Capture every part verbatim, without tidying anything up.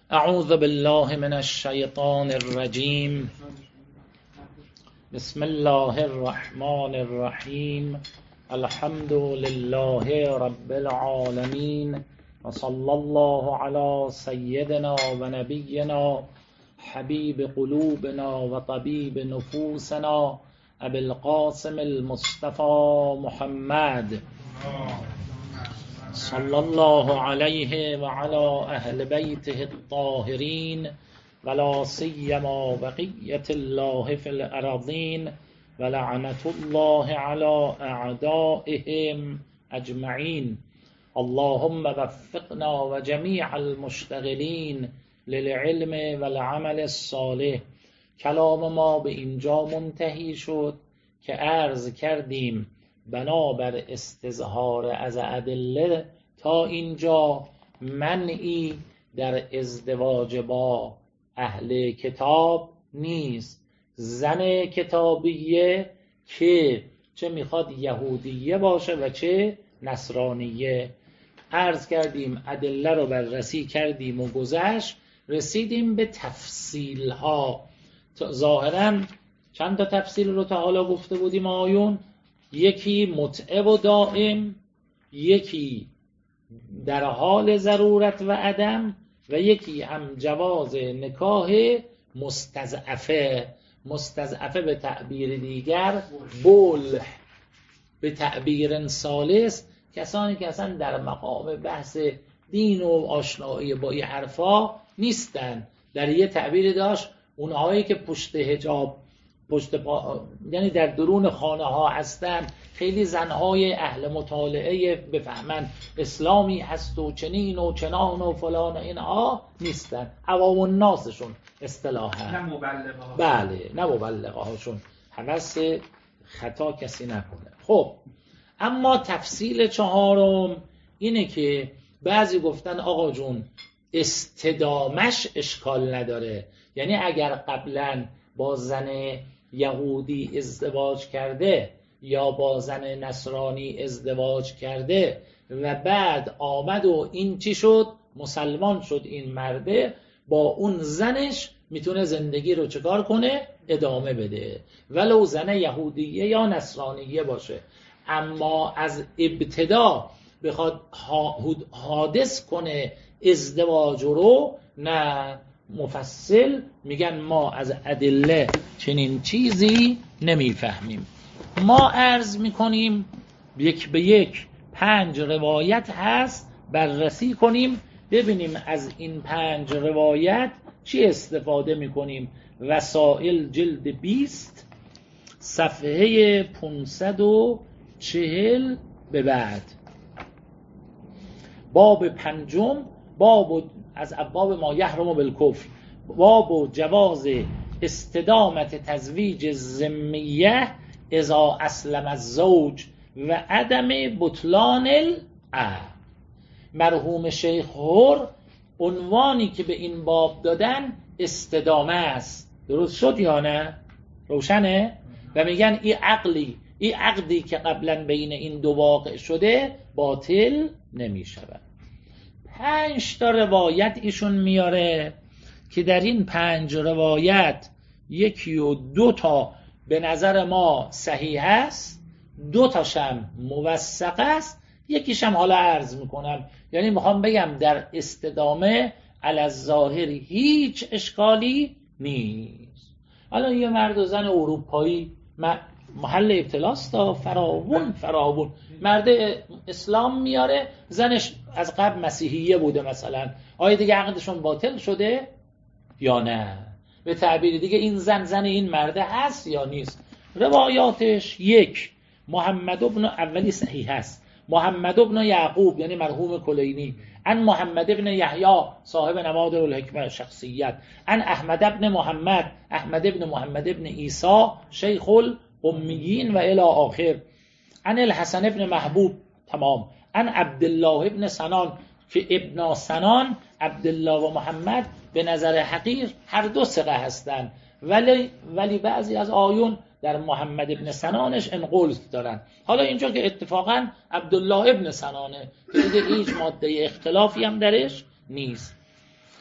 اعوذ بالله من الشیطان الرجیم. بسم الله الرحمن الرحیم. الحمد لله رب العالمین و صلی الله علی سیدنا و نبینا حبیب قلوبنا و طبیب نفوسنا ابی القاسم المصطفى محمد صلی الله علیه و علی اهل بیته الطاهرین ولا سیما بقیة الله فی الارضین و لعنة الله علی اعدائهم اجمعین. اللهم وفقنا و جمیع المشتغلین للعلم و العمل الصالح. کلام ما به اینجا منتهی شد که عرض کردیم بنابر استظهار از ادله تا اینجا منعی در ازدواج با اهل کتاب نیست. زن کتابیه که چه میخواد یهودیه باشه و چه نصرانیه. عرض کردیم ادله رو بررسی کردیم و گذشت رسیدیم به تفصیل ها. ظاهرا چند تا تفصیل رو تا حالا گفته بودیم آیون. یکی متعه و دائم، یکی در حال ضرورت و عدم، و یکی هم جواز نکاح مستضعفه. مستضعفه به تعبیر دیگر بول، به تعبیر ثالث کسانی که اصلا در مقام بحث دین و آشنایی با این حرفا نیستن. در یه تعبیر داشت اونهایی که پشت حجاب پشت پا... یعنی در درون خانه ها هستن، خیلی زنهای اهل مطالعه بفهمن اسلامی هست و چنین و چنان و فلان، اینها نیستن. عوام الناسشون اصطلاحا، نه مبلغه ها. بله، نه مبلغه هاشون. هوس خطا کسی نکنه. خب اما تفصیل چهارم اینه که بعضی گفتن آقا جون استدامش اشکال نداره. یعنی اگر قبلا با زن یهودی ازدواج کرده یا با زن نصرانی ازدواج کرده و بعد آمد و این چی شد، مسلمان شد، این مرده با اون زنش میتونه زندگی رو چکار کنه، ادامه بده، ولو زن یهودیه یا نصرانیه باشه. اما از ابتدا بخواد حادث کنه ازدواج رو، نه. مفصل میگن ما از ادله چنین چیزی نمیفهمیم. ما عرض میکنیم یک به یک پنج روایت هست، بررسی کنیم ببینیم از این پنج روایت چی استفاده میکنیم. وسائل جلد بیست صفحه پانصد و چهل به بعد. باب پنجم، باب از ابواب ما یحرم بالکفر، باب جواز استدامت تزویج ذمیه اذا اسلم الزوج و عدم بطلان العقد. مرحوم شیخ هور عنوانی که به این باب دادن استدامه است. درست شد یا نه؟ روشنه؟ و میگن این عقلی این عقدی که قبلا بین این دو واقع شده باطل نمی شود. پنج تا روایت ایشون میاره که در این پنج روایت یکی و دو تا به نظر ما صحیح است، دو تاشم موثق است، یکیشم حالا عرض میکنم. یعنی میخوام بگم در استدامه علی الظاهر هیچ اشکالی نیست. حالا یه مرد و زن اروپایی محل ابتلاست تا فراوون فراوون مرد اسلام میاره، زنش از قبل مسیحیه بوده مثلا، آیا دیگه عقدشون باطل شده یا نه؟ به تعبیر دیگه این زن زن این مرده هست یا نیست؟ روایاتش یک، محمد ابن اولی صحیح هست، محمد ابن یعقوب یعنی مرحوم کلینی، ان محمد ابن یحیی صاحب نمادر الحکمه شخصیت، ان احمد ابن محمد احمد ابن محمد ابن عیسی شیخ امیین و الی آخر، ان الحسن ابن محبوب تمام، ان عبدالله ابن سنان که ابن سنان عبدالله و محمد به نظر حقیر هر دو ثقه هستند، ولی ولی بعضی از آیون در محمد ابن سنانش انقل دارن. حالا اینجا که اتفاقا عبدالله ابن سنانه که دیگه هیچ ماده اختلافی هم درش نیست.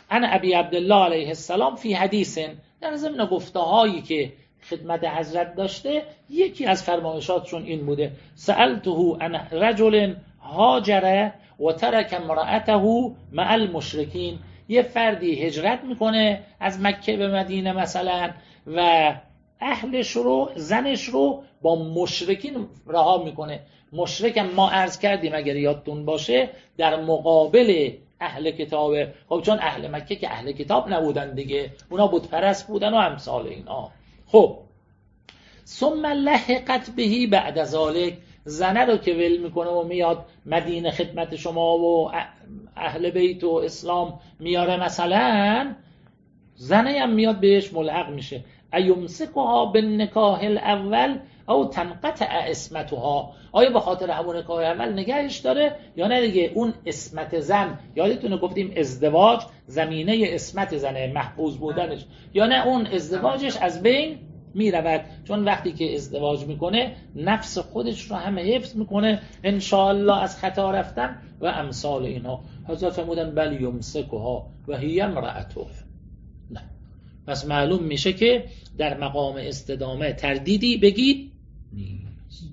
انا ابی عبدالله علیه السلام فی حدیث، در ضمن گفته هایی که خدمت حضرت داشته یکی از فرمایشاتشون این بوده سألته عن رجل هاجر و ترک امرأته مع المشرکین، یه فردی هجرت میکنه از مکه به مدینه مثلا و اهلش رو زنش رو با مشرکین رها میکنه. مشرک ما عرض کردیم اگر یادتون باشه در مقابل اهل کتابه، خب چون اهل مکه که اهل کتاب نبودن دیگه، اونا بت پرست بودن و امثال اینا. خب ثم لحقت بهی بعد ذلک، زنه رو که ول میکنه و میاد مدینه خدمت شما و اهل بیت و اسلام میاره مثلا، زنه هم میاد بهش ملحق میشه. ایمسکها بالنکاح الاول او تنقطع اسمتها، آیا به خاطر همون نکاح اول نگهش داره یا نه دیگه اون اسمت زن، یادتونه گفتیم ازدواج زمینه اسمت زنه محفوظ بودنش، یا نه اون ازدواجش از بین میرود، چون وقتی که ازدواج میکنه نفس خودش رو همه حفظ میکنه انشاءالله از خطا رفتن و امثال اینها. حضرت فرمودن بل یمسکها و هی امرأته. نه، پس معلوم میشه که در مقام استدامه تردیدی بگید نیست.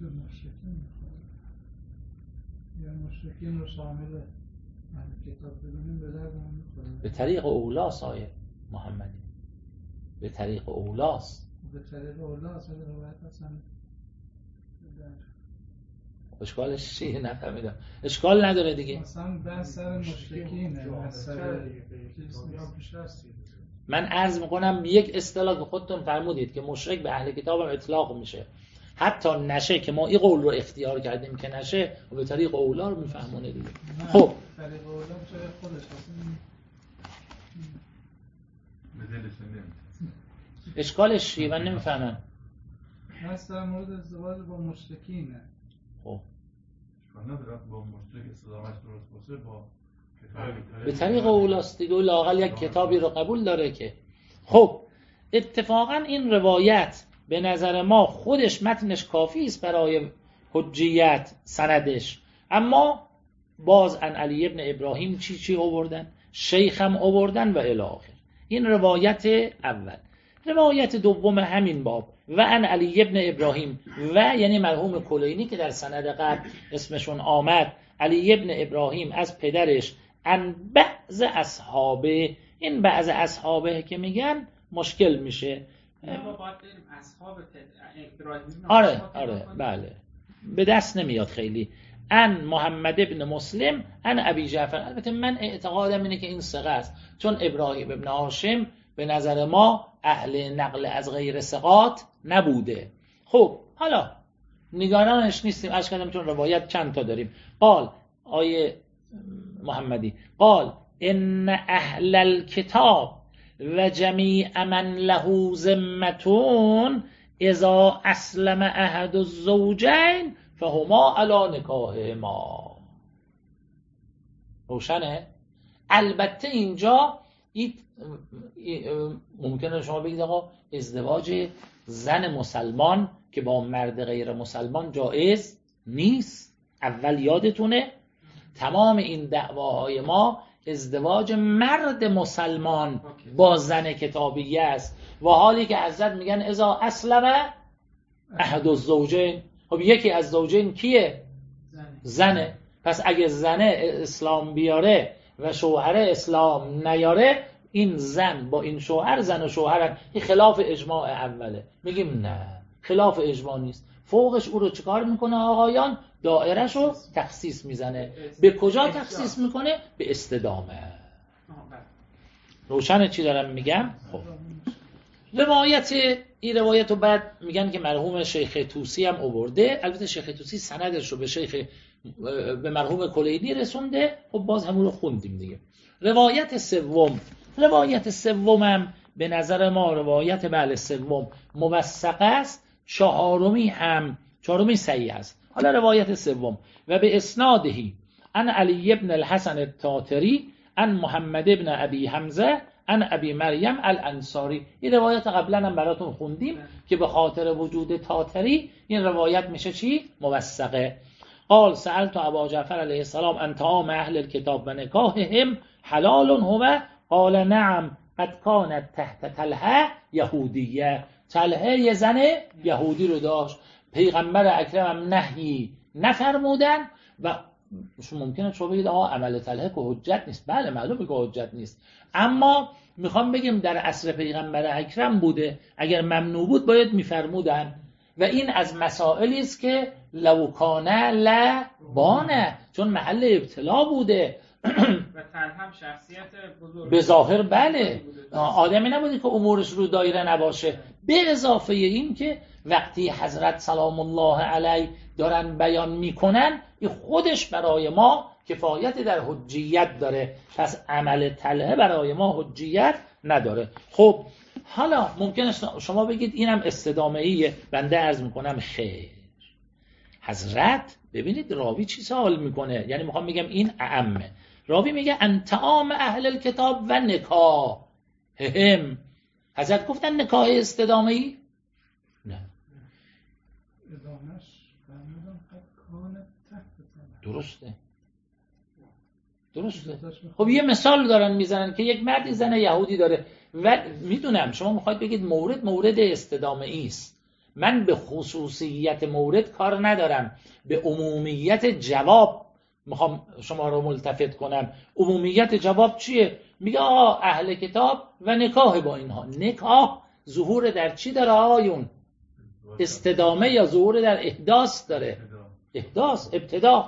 به طریق اولاس آیه محمدی، به طریق اولاس، به طریق اولاس روایت اصلا اشکالش چیه؟ نفهمیدم. اشکال نداره دیگه، مثلا بحث سر مشرکینه، بحث سر من عرض میکنم یک اصطلاح که خودتون فرمودید که مشرک به اهل کتاب هم اطلاق میشه، حتی نشه که ما این قول رو اختیار کردیم که نشه و به طریق اولا رو میفهمونه دیگه. خب طریق اولا چه خودش اشکالش چیه؟ من نمیفهمم. بحث در مورد ازدواج با مشرکینه. خب نداره با مشرک استدامش درست باشه با به طریق اولاست دیگه، لااقل یک کتابی رو قبول داره که. خب اتفاقا این روایت به نظر ما خودش متنش کافی است برای حجیت سندش، اما باز ان علی ابن ابراهیم چی چی آوردن، شیخ هم آوردن و الی آخر. این روایت اول. روایت دوم همین باب و ان علی ابن ابراهیم و یعنی مرحوم کلینی که در سند قبل اسمشون آمد، علی ابن ابراهیم از پدرش، ان بعض اصحابه، این بعض اصحابه که میگن مشکل میشه. آره آره بله به دست نمیاد خیلی. ان محمد ابن مسلم ان ابی جعفر، البته من اعتقادم اینه که این ثقه است، چون ابراهیم ابن هاشم به نظر ما اهل نقل از غیر ثقات نبوده. خب حالا نگرانش نیستیم، عرض کردم چون روایت چند تا داریم. قال آیه محمدی قال ان اهل الكتاب و جمیع من له ذمتون اذا اسلم احد الزوجین فهما علی نکاح ما. روشنه؟ البته اینجا این ممکنه شما بگید آقا ازدواج زن مسلمان که با مرد غیر مسلمان جایز نیست. اول یادتونه تمام این دعواهای ما ازدواج مرد مسلمان با زن کتابیه است، و حالی که حضرت میگن اذا اسلم احد الزوجین، خب یکی از زوجین کیه؟ زنه. پس اگه زنه اسلام بیاره و شوهر اسلام نیاره، این زن با این شوهر زن و شوهرن. این خلاف اجماع اوله. میگیم نه، خلاف اجماع نیست. فوقش او رو چیکار میکنه آقایان؟ دائرش رو تخصیص میزنه. به کجا تخصیص میکنه؟ به استدامه. روشنه چی دارم میگم؟ خب روایت این روایت رو بعد میگن که مرحوم شیخ طوسی هم آورده. البته شیخ طوسی سندش رو به شیخ به مرحوم کلینی رسونده. خب باز همون رو خوندیم دیگه. روایت سوم، روایت سومم به نظر ما روایت بله سوم موثق است، چهارمی هم چهارمی صحیح است. حالا روایت سوم و به اسنادهی ان علی ابن الحسن التاتری ان محمد ابن ابی حمزه ان ابی مریم الانصاری. این روایت قبلا هم براتون خوندیم که به خاطر وجود تاتری این روایت میشه چی؟ موثقه. قال سألت ابا جعفر علیه السلام ان طعام اهل الكتاب و نکاحهم حلال هو؟ قال نعم قد کانت تحت طلحه یهودیه. طلحه یه زن یهودی رو داشت، پیغمبر اکرم هم نهی نفرمودن و ممکنه شما بگید آقا عمل طلحه که حجت نیست. بله معلومه که حجت نیست، اما میخوام بگم در عصر پیغمبر اکرم بوده، اگر ممنوع بود باید میفرمودن و این از مسائلی است که لو کانه لبانه، چون محل ابتلا بوده و طلحه هم شخصیت بزرگ به ظاهر بله آدمی نبوده که امورش رو دایره نباشه. به اضافه این که وقتی حضرت سلام الله علیه دارن بیان میکنن این خودش برای ما کفایت در حجیت داره، پس عمل طلحه برای ما حجیت نداره. خب حالا ممکنه شما بگید اینم استدامه‌ایه، بنده عرض میکنم خیر. حضرت ببینید راوی چی سوال میکنه، یعنی میخوام بگم این اعمه. راوی میگه انتعام اهل الکتاب و نکاح هم. حضرت گفتن نکاح استدامه‌ای؟ نه. درسته درسته. خب یه مثال دارن میزنن که یک مردی زن یهودی داره و میدونم شما میخواید بگید مورد مورد استدامه‌ای است، من به خصوصیت مورد کار ندارم، به عمومیت جواب میخوام شما رو ملتفت کنم. عمومیت جواب چیه؟ میگه آقا اهل کتاب و نکاح با اینها. نکاح ظهور در چی داره آیون؟ استدامه یا ظهور در احداث داره؟ احداث، ابتدا.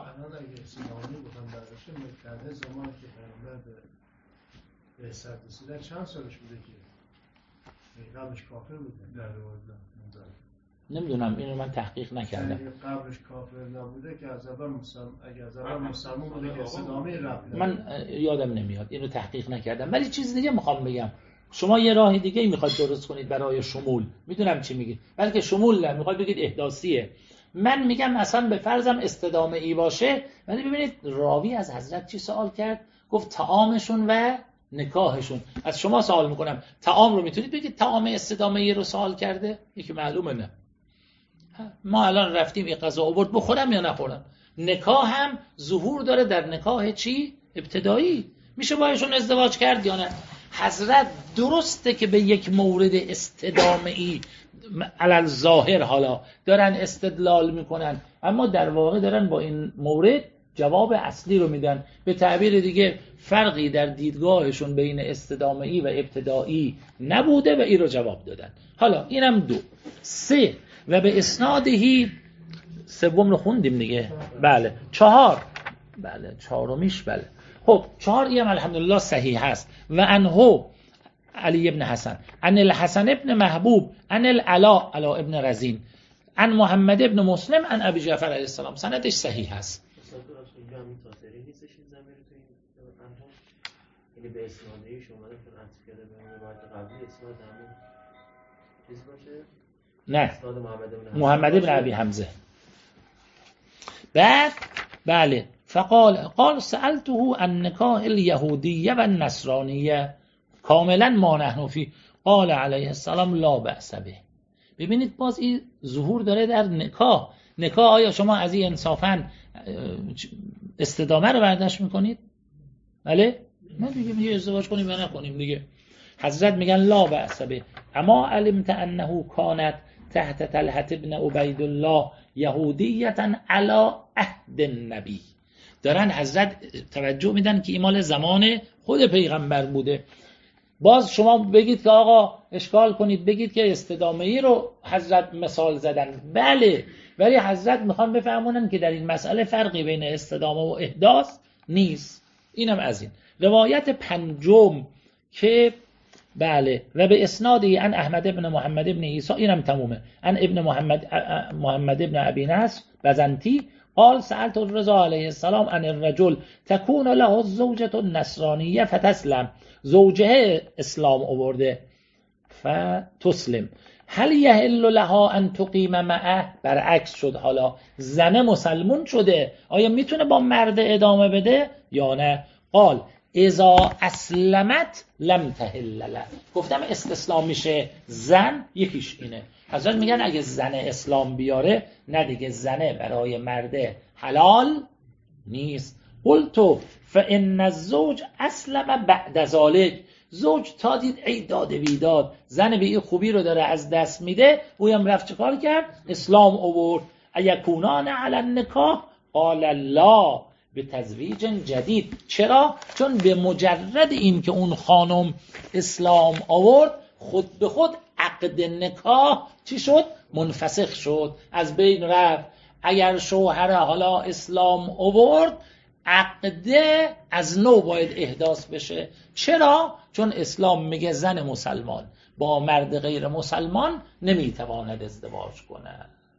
زمانی که پیامبر به بعثت رسیدن چند سالش بوده که قبلش کافر بوده؟ در نمیدونم، اینو من تحقیق نکردم. قبلش کافر نبوده که از اول مسلمان، اگه از اول مسلمان بوده که استدامه رفت. من یادم نمیاد، اینو تحقیق نکردم. ولی چیز دیگه میخوام بگم، شما یه راه دیگه میخواید درست کنید برای شمول، میدونم چی میگید، بلکه شمول نه، میخواید بگید احداثیه. من میگم مثلا به فرضم استدامه ای باشه، ولی ببینید راوی از حضرت چی سوال کرد؟ گفت طعامشون و نکاحشون. از شما سوال میکنم طعام رو میتونید بگید طعام استدامه ای رو سوال کرده؟ یکی معلومه نه. ما الان رفتیم این غذا آورد بخورم یا نخورم. نکاح هم ظهور داره در نکاح چی؟ ابتدایی. میشه باهاشون ازدواج کرد یا نه؟ حضرت درسته که به یک مورد استدامه ای علل ظاهر حالا دارن استدلال میکنن، اما در واقع دارن با این مورد جواب اصلی رو میدن. به تعبیر دیگه فرقی در دیدگاهشون بین استدامه‌ای و ابتدایی نبوده و این رو جواب دادن. حالا اینم دو. سه و به اسنادهی، سوم رو خوندیم دیگه. بله. چهار، بله چهارمیش بله. خب چهار ایم الحمدلله صحیح هست. و انهو علی ابن حسن ان الحسن ابن محبوب ان العلا علا ابن رزین ان محمد ابن مسلم ان ابی جعفر علیه السلام. سندش صحیح هست. یعنی به اسنادی شما رو که عطف کرده به روایت قبلی اسناد همون چیز باشه؟ نه، اسناد محمد ابن محمد ابن ابی حمزه. بعد بله فقال قال سألته عن نکاح الیهودیه و النصرانیه کاملا ما نحن فی قال علیه السلام لا بأس به. ببینید باز این ظهور داره در نکاح. نکاح آیا شما از این انصافا استدامه رو برداشت میکنید؟ بله؟ نه دیگه میگه ازدواج کنیم یا نکنیم دیگه. حضرت میگن لا بأس به. اما علمت انه کانت تحت طلحة ابن عبید الله یهودیة علی عهد النبی. دارن حضرت توجه میدن که این مال زمان خود پیغمبر بوده. باز شما بگید که آقا اشکال کنید بگید که استدامه ای رو حضرت مثال زدن. بله، ولی حضرت میخوان بفهمونن که در این مسئله فرقی بین استدامه و احداث نیست. اینم از این. روایت پنجم که بله و به اسنادی ان احمد ابن محمد ابن عیسی، اینم تمومه، ان ابن محمد محمد ابن ابی نصر بزنتی قال سألت الرضا علیه السلام ان الرجل تكون له الزوجة النصرانیه فتسلم. زوجه اسلام آورده فتسلم. هل یحل لها ان تقیم معه؟ برعکس شد، حالا زن مسلمون شده، آیا میتونه با مرد ادامه بده یا نه؟ قال اذا اسلمت لم تحل له. گفتم استسلام میشه زن، یکیش اینه. حضرت میگن اگه زن اسلام بیاره نه دیگه زنه برای مرده حلال نیست. قلت فان الزوج اسلم بعد ذلك. زوج تا دید ای داد بیداد، زن به این خوبی رو داره از دست میده، اویم رفت چه کار کرد؟ اسلام آورد. ایکونان علی النکاح قال لا به تزویج جدید. چرا؟ چون به مجرد این که اون خانم اسلام آورد، خود به خود عقد نکاح چی شد؟ منفسخ شد، از بین رفت. اگر شوهر حالا اسلام آورد، عقده از نو باید احداث بشه. چرا؟ چون اسلام میگه زن مسلمان با مرد غیر مسلمان نمیتواند ازدواج کنه.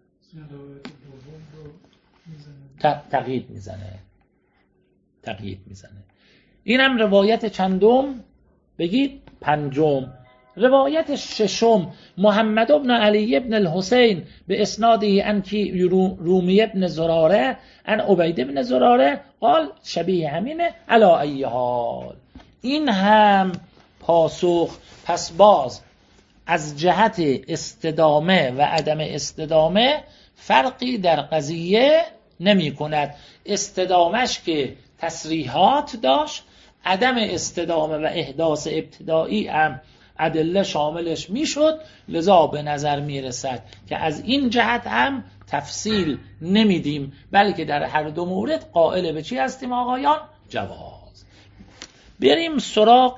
تقیید میزنه تقیید میزنه. اینم روایت چندم؟ بگید پنجم. روایت ششم، محمد ابن علی ابن الحسین به اسنادی انکی رومی ابن زراره ان عبید ابن زراره قال شبیه همینه علا ای حال. این هم پاسخ. پس باز از جهت استدامه و عدم استدامه فرقی در قضیه نمی کند. استدامش که تصریحات داشت، عدم استدامه و احداث ابتدایی هم ادله شاملش میشد. لذا به نظر میرسد که از این جهت هم تفصیل نمیدیم، بلکه در هر دو مورد قائل به چی هستیم آقایان؟ جواز. بریم سراغ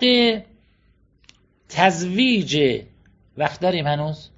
تزویج. وقت داریم هنوز؟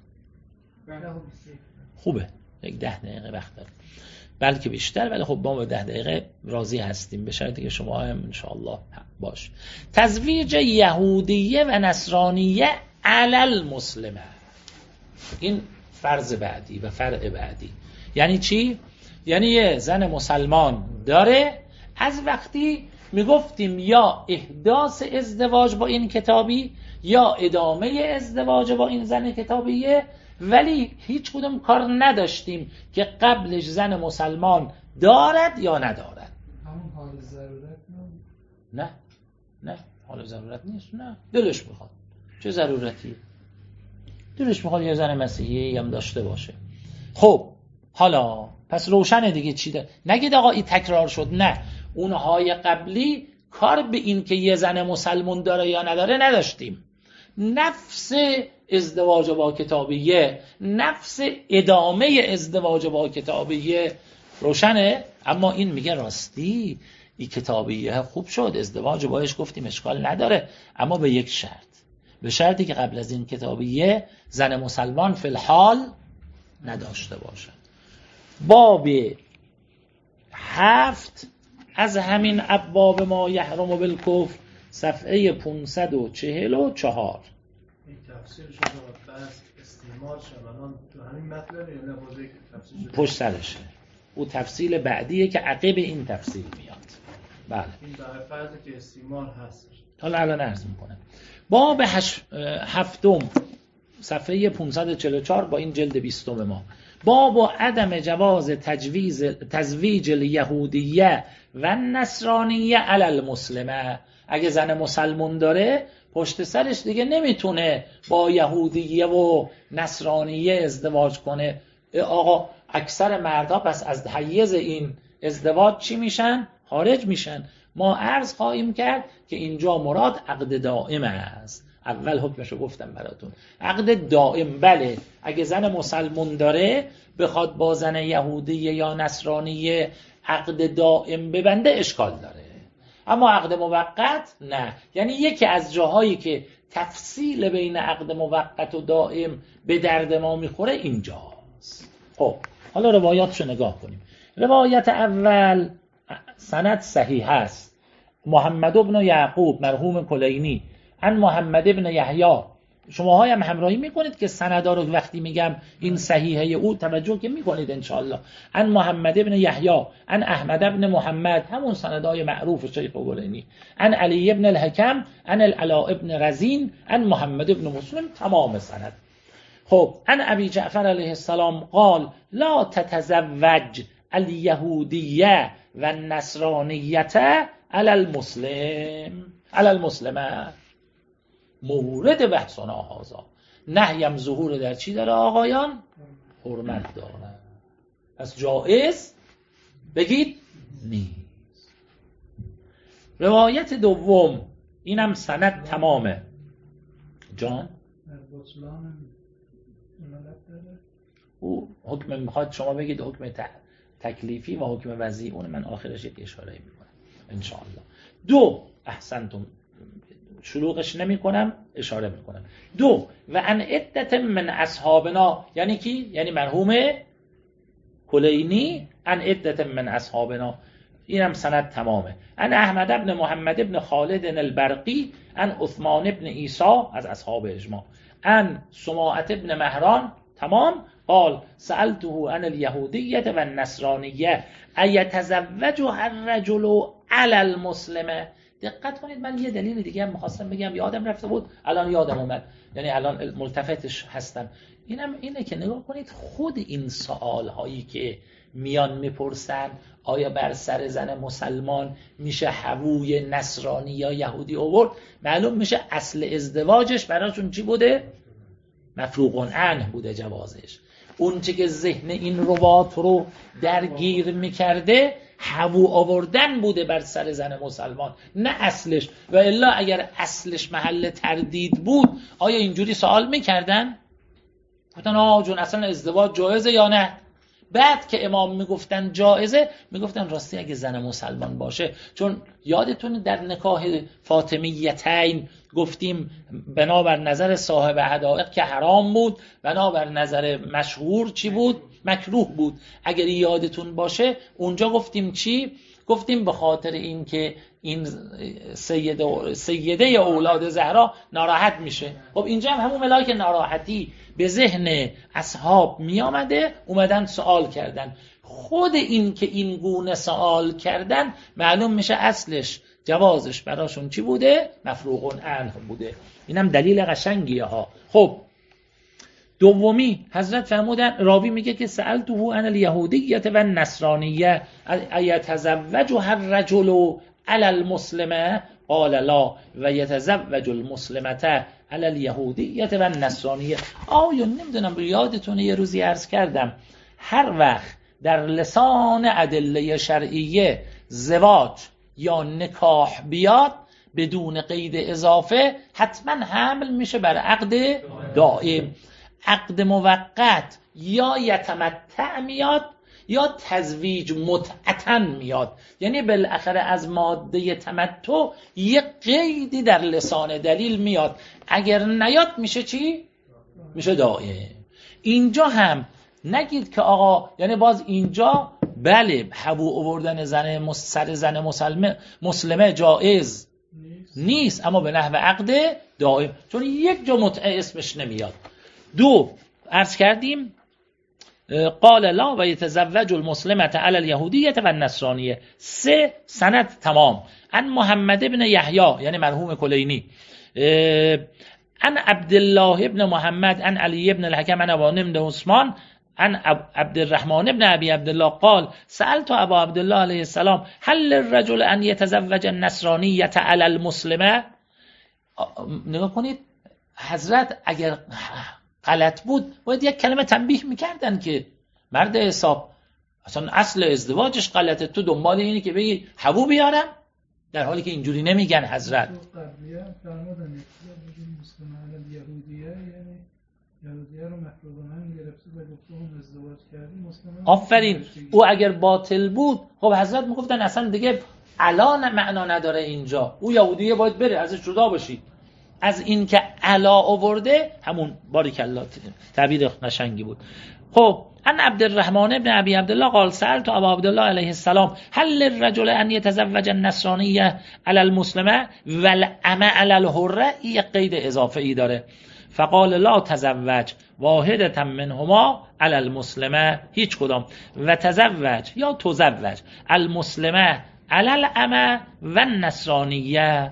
خوبه، یک ده دقیقه وقت داریم، بلکه بیشتر، ولی خب ما به ده دقیقه راضی هستیم به شرطی که شما هم انشاءالله باش. تزویج یهودیه و نصرانیه علی المسلمه، این فرض بعدی و فرع بعدی. یعنی چی؟ یعنی یه زن مسلمان داره، از وقتی میگفتیم یا احداث ازدواج با این کتابی یا ادامه ازدواج با این زن کتابیه، ولی هیچ کدوم کار نداشتیم که قبلش زن مسلمان دارد یا ندارد. همون حال ضرورت نه؟ نه نه حال ضرورت نیست. نه دلش میخواد. چه ضرورتی؟ دلش میخواد یه زن مسیحی هم داشته باشه. خب حالا پس روشنه دیگه چی ده؟ نگید آقا این تکرار شد. نه، اونهای قبلی کار به این که یه زن مسلمان داره یا نداره نداشتیم. نفس ازدواج با کتابیه، نفس ادامه ازدواج با کتابیه روشنه. اما این میگه راستی این کتابیه خوب شد، ازدواج باش گفتیم اشکال نداره، اما به یک شرط، به شرطی که قبل از این کتابیه زن مسلمان فی الحال نداشته باشه. باب هفت از همین ابواب ما یحرم بالکفر، صفحه پانصد و چهل و چهار. این تفسیرش رو بس استعمال شمالان تو همین مطلبه یا نبوده که تفسیرش پشت سرشه. او تفصیل بعدیه که عقب این تفصیل میاد. بله این برای فرضی که استعمال هستش. حالا الان عرض میکنم. باب هش... هفتم صفحه پانصد و چهل و چهار با این جلد بیستم ما. باب عدم جواز تجویز تزویج الیهودیه و نصرانیه علی المسلمه. اگه زن مسلمون داره پشت سرش دیگه نمیتونه با یهودیه و نصرانیه ازدواج کنه. آقا اکثر مردها پس از حیز این ازدواج چی میشن؟ خارج میشن. ما عرض خواهیم کرد که اینجا مراد عقد دائم است. اول حکمشو گفتم براتون، عقد دائم. بله اگه زن مسلمون داره بخواد با زن یهودیه یا نصرانیه عقد دائم ببنده اشکال داره، اما عقد موقت نه. یعنی یکی از جاهایی که تفصیل بین عقد موقت و دائم به درد ما میخوره اینجاست. خب حالا روایاتشو نگاه کنیم. روایت اول سند صحیح است. محمد ابن یعقوب مرحوم کلینی عن محمد ابن یحیی. شماها هم همراهی میکنید که سندا رو وقتی میگم این صحیحه او توجه که میکنید انشاءالله. عن محمد ابن یحیی عن احمد ابن محمد، همون سندای معروف شیخ کلینی. عن علی ابن الحکم عن العلاء ابن رزین عن محمد ابن مسلم، تمام سند. خب عن ابی جعفر علیه السلام قال لا تتزوج الیهودیه و النصرانیه علی المسلم علی المسلمه. مورد بحثنا هذا. نهیم ظهور در چی داره آقایان؟ حرمت داره. پس جائز بگید نیست. روایت دوم اینم سند تمامه. جان در بطلان ملت داره. او حکم میخواد شما بگید حکم ت... تکلیفی و حکم وضعی، اون من آخرش یک اشاره میکنم ان شاء الله. دو، احسنتم، شلوغش نمی کنم، اشاره میکنم. دو، و ان عدت من اصحابنا، یعنی کی؟ یعنی مرحوم کلینی، ان عدت من اصحابنا، اینم سند تمامه. ان احمد ابن محمد ابن خالد البرقی، ان عثمان ابن عیسی از اصحاب اجماع، ان سماعت ابن مهران، تمام. قال سألته عن اليهودیة و النصرانیه ایتزوجها الرجل علی المسلمه. دقت کنید، من یه دلیل دیگه هم می‌خواستم بگم، یادم رفته بود، الان یادم اومد، یعنی الان ملتفتش هستم. اینم اینه که نگاه کنید خود این سوال هایی که میان میپرسن، آیا بر سر زن مسلمان میشه حووی نصرانی یا یهودی آورد، معلوم میشه اصل ازدواجش براشون چی بوده؟ مفروغ عنه بوده جوازش. اون چه که ذهن این روات رو درگیر میکرده حوو آوردن بوده بر سر زن مسلمان، نه اصلش. و الا اگر اصلش محل تردید بود، آیا اینجوری سوال میکردن؟ گفتن آه جون اصلا ازدواج جایزه یا نه؟ بعد که امام میگفتن جایزه، میگفتن راستی اگه زن مسلمان باشه، چون یادتون در نکاح فاطمیتین گفتیم بنابر نظر صاحب حدائق که حرام بود، بنابر نظر مشهور چی بود؟ مکروه بود. اگر یادتون باشه اونجا گفتیم چی؟ گفتیم به خاطر این که این سیده, سیده اولاد زهرا ناراحت میشه. خب اینجا هم همون ملاک ناراحتی به ذهن اصحاب می آمده، اومدن سوال کردن. خود این که این گونه سوال کردن معلوم میشه اصلش جوازش براشون چی بوده؟ مفروغ عنه بوده. اینم دلیل قشنگیه ها. خب دومی حضرت فرمودن، راوی میگه که سألته عن الیهودیة و النصرانیه ایتزوجها الرجل علی المسلمه قال لا و یتزوج المسلمه علی الیهودیة و النصرانیه. آیا نمیدونم یادتونه یه روزی عرض کردم، هر وقت در لسان ادله شرعیه زواج یا نکاح بیاد بدون قید اضافه، حتما حمل میشه بر عقد دائم. عقد موقت یا یتمتع میاد یا تزویج متعتن میاد، یعنی بالاخره از ماده تمتع یک قیدی در لسان دلیل میاد، اگر نیاد میشه چی؟ میشه دائم. اینجا هم نگید که آقا، یعنی باز اینجا بله حبو آوردن زن سر زن مسلمه مسلمه جایز نیست، اما به نحو عقد دائم، چون یک جا متع اسمش نمیاد. دو، عرض کردیم قال لا و یتزوج المسلمه علی الیهودیه و النصرانیه. سه، سند تمام. ان محمد ابن یحیی یعنی مرحوم کلینی، ان عبدالله ابن محمد، ان علی ابن الحکم، ان ابان ابن عثمان، ان عبدالرحمن ابن ابی عبدالله قال سألت ابا عبدالله علیه السلام هل الرجل ان یتزوج النصرانیه علی المسلمه. نگاه کنید، حضرت اگر غلط بود باید یک کلمه تنبیه میکردن که مرد حساب اصلا اصل ازدواجش غلطه، تو دنبال اینی که بگی حبو بیارم، در حالی که اینجوری نمیگن حضرت. قبلیه فرمودن مسلمان یهودیه، یعنی یهودیه رو مفروضانه گرفته و گفته اون ازدواج کردی مسلمان. آفرین. او اگر باطل بود خب حضرت میگفتن اصلا دیگه الان معنا نداره اینجا، او یهودیه باید بره، ازش جدا بشید. از این که علا آورده همون باریک الله تعبیر قشنگی بود. خب ان عبدالرحمن ابن ابی عبدالله قال سألت ابا عبدالله علیه السلام هل الرجل ان یتزوج النصرانیه علی المسلمه والامه علی الحره، یک قید اضافه ای داره. فقال لا تزوج واحدة منهما علی المسلمه، هیچ کدام، و تزوج یا تزوج المسلمه علی الامه و النصرانیه.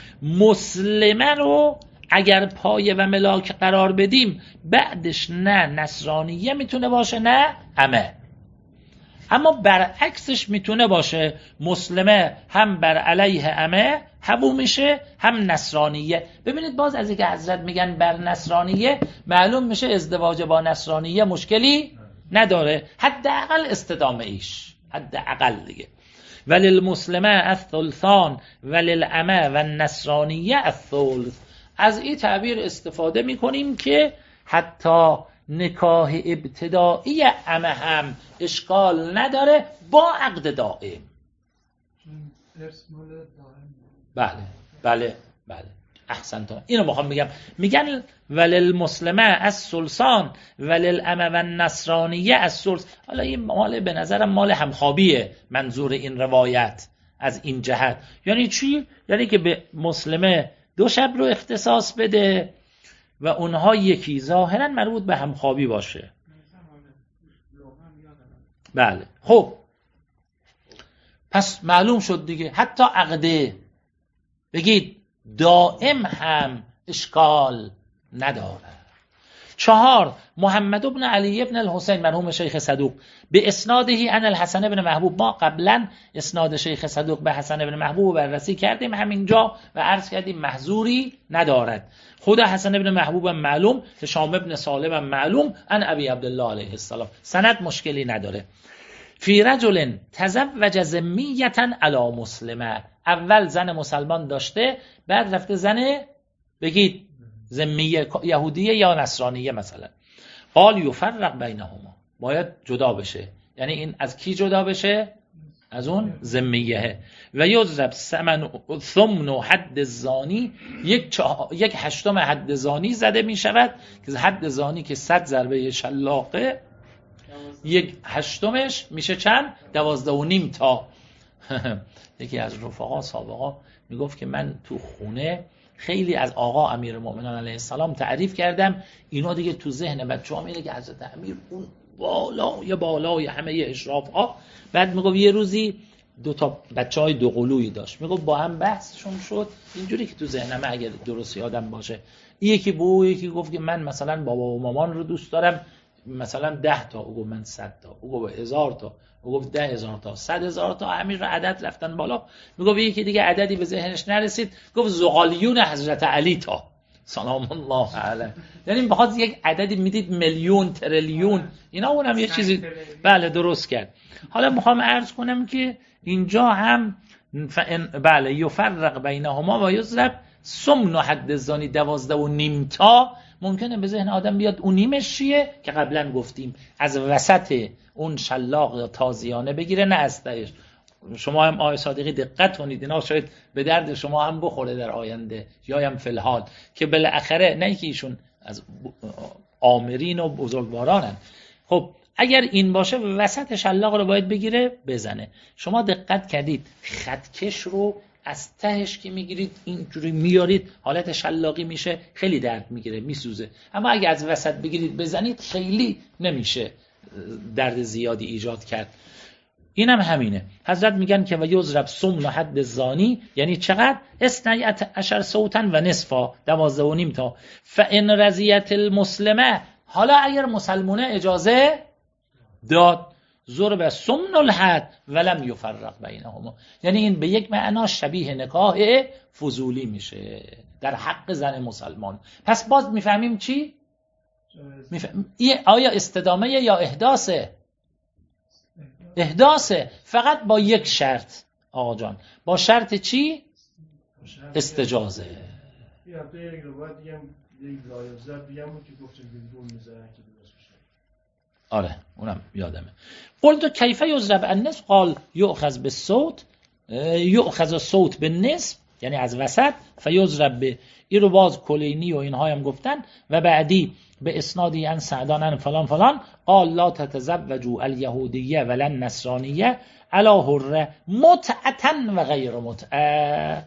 مسلمه رو اگر پایه و ملاک قرار بدیم بعدش نه نصرانیه میتونه باشه نه امه، اما برعکسش میتونه باشه، مسلمه هم بر علیه امه حبو میشه هم نصرانیه. ببینید باز از اینکه حضرت میگن بر نصرانیه معلوم میشه ازدواج با نصرانیه مشکلی نداره، حداقل استدامه ایش، حداقل دیگه. وللمسلمه الثلثان وللامه و النصرانیه الثلث. از این تعبیر استفاده میکنیم که حتی نکاح ابتدایی عمه هم اشکال نداره با عقد دائم. چون ارث مال دائم. بله بله بله احسنتم. اینو میخوام بگم، میگن وللمسلمه از سلسان وللامه و نصرانیه از سلس. حالا این مال به نظرم مال همخوابیه منظور این روایت از این جهت. یعنی چی؟ یعنی که به مسلمه دو شب رو اختصاص بده و اونها یکی ظاهرا مربوط به همخوابی باشه. بله خب پس معلوم شد دیگه حتی عقده بگید دائم هم اشکال نداره. چهار، محمد ابن علی ابن الحسین مرحوم شیخ صدوق به اسنادهی ان الحسن ابن محبوب. ما قبلا اسناد شیخ صدوق به حسن ابن محبوب بررسی کردیم همینجا و عرض کردیم محظوری ندارد. خود حسن ابن محبوب معلوم، هشام ابن سالم معلوم، ان ابی عبدالله علیه السلام، سند مشکلی نداره. فی رجل تزوج ذمیة علی مسلمه، اول زن مسلمان داشته بعد رفته زن بگید ذمیه یهودیه یا نصرانیه مثلا. قال یفرق بینهما، باید جدا بشه. یعنی این از کی جدا بشه؟ از اون ذمیه. و یضرب ثمن ثمن حد الزانی، یک چه... یک هشتم حد زانی زده می شود که حد زانی که صد ضربه شلاقه، یک هشتمش میشه چند؟ دوازده و نیم تا. یکی از رفقا سابقا میگفت که من تو خونه خیلی از آقا امیرالمومنین علیه السلام تعریف کردم، اینا دیگه تو ذهن بچه‌ها میره که حضرت امیر اون بالای بالای همه اشراف ها. بعد میگفت یه روزی دو تا بچهای دو قلویی داشت، میگفت با هم بحثشون شد اینجوری که تو ذهنم اگر درست یادم باشه، یکی بو یکی گفت که من مثلا بابا و مامان رو دوست دارم مثلا ده تا، او گفت من صد تا، او گفت هزار تا، او گفت ده هزار تا، صد هزار تا، همین رو عدد رفتن بالا. میگفت یکی دیگه عددی به ذهنش نرسید، گفت زغالیون حضرت علی تا سلام الله علیه. یعنی بخاطر یک عددی میدید میلیون تریلیون، اینا اونم یه چیزی بله درست کرد. حالا میخوام عرض کنم که اینجا هم بله یفرق بینهما و یضرب ثمن حد الزانی، دوازده و نیم تا. ممکنه به ذهن آدم بیاد اون نیمش چیه که قبلا گفتیم از وسط اون شلاق یا تازیانه بگیره، نه از تهش. شما هم آقای صادقی دقت کنید، اینا شاید به درد شما هم بخوره در آینده یا هم فی الحال، که بالاخره نه که ایشون از آمرین و بزرگوارانن. خب اگر این باشه وسط شلاق رو باید بگیره بزنه. شما دقت کردید خطکش رو از تهش که میگیرید اینجوری میارید حالت شلاقی میشه، خیلی درد میگیره میسوزه. اما اگه از وسط بگیرید بزنید خیلی نمیشه درد زیادی ایجاد کرد. اینم هم همینه. حضرت میگن که و یضرب ثمن حد الزانی، یعنی چقدر؟ اثنی عشر صوتا و نصفا، دوازده و نیم تا. فان رضیت المسلمه، حالا اگر مسلمونه اجازه داد، ضرب ثمن الحد ولم یفرق بینهما، یعنی این به یک معنا شبیه نکاح فضولی میشه در حق زن مسلمان. پس باز میفهمیم چی؟ میفهم... آیا استدامه یا احداثه؟ احداثه، فقط با یک شرط آقا جان. با شرط چی؟ استجازه. یا تو یک روایت دیگه یک لایزه دیگه بود که گفتیم بیرون میذارن که درست بشه. آره اونم یادمه. قلت کیف یضرب النصف؟ قال یؤخذ بالصوت، یؤخذ الصوت بالنصف، یعنی از وسط، فیضرب به. این رو باز کلینی و اینها هم گفتن. و بعدی به اسنادی ان سعدان فلان فلان قال لا تتزوجوا اليهودیه ولا النصرانیه علی حره متعتا و غیر متعه.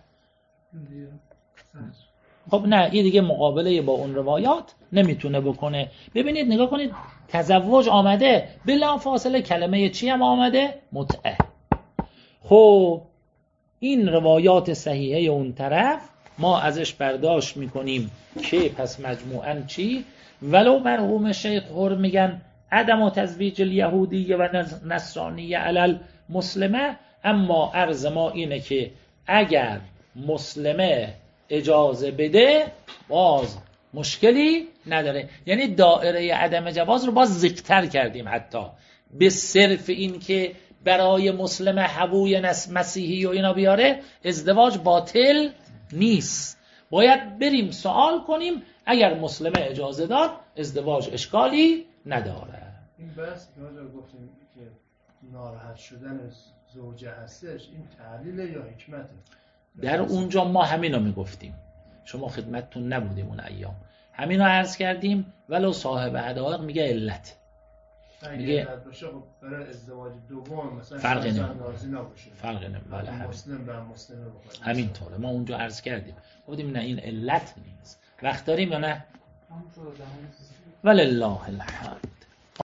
خب نه این دیگه مقابله با اون روایات نمیتونه بکنه. ببینید نگاه کنید، تزوج آمده بلا فاصله کلمه چی هم آمده؟ متعه. خب این روایات صحیحه اون طرف ما ازش برداشت میکنیم که پس مجموعاً چی؟ ولو مرحوم شیخ هر میگن عدم و تزویج الیهودی و نصرانی علی المسلمه، اما عرض ما اینه که اگر مسلمه اجازه بده باز مشکلی نداره. یعنی دائره عدم جواز رو باز ذکر کردیم، حتی به صرف این که برای مسلمه حبوی مسیحی و اینا بیاره ازدواج باطل نیست. باید بریم سوال کنیم اگر مسلمه اجازه داد ازدواج اشکالی نداره. این بحث که آجا گفتیم که ناراحت شدن زوجه هستش، این تعلیل یا حکمته؟ در اونجا ما همینو میگفتیم، شما خدمتتون نبودیم اون ایام، همینو عرض کردیم، ولو صاحب حدائق میگه علت، میگه علت باشه خب برای ازدواج دوم مثلا فرقی نازی نمیکنه، نباشه، فرقی نمیکنه، مسلم به مسلم بخواد، همینطوره. ما اونجا عرض کردیم گفتیم نه این علت نیست. وقت داریم یا نه؟ ولله الحمد.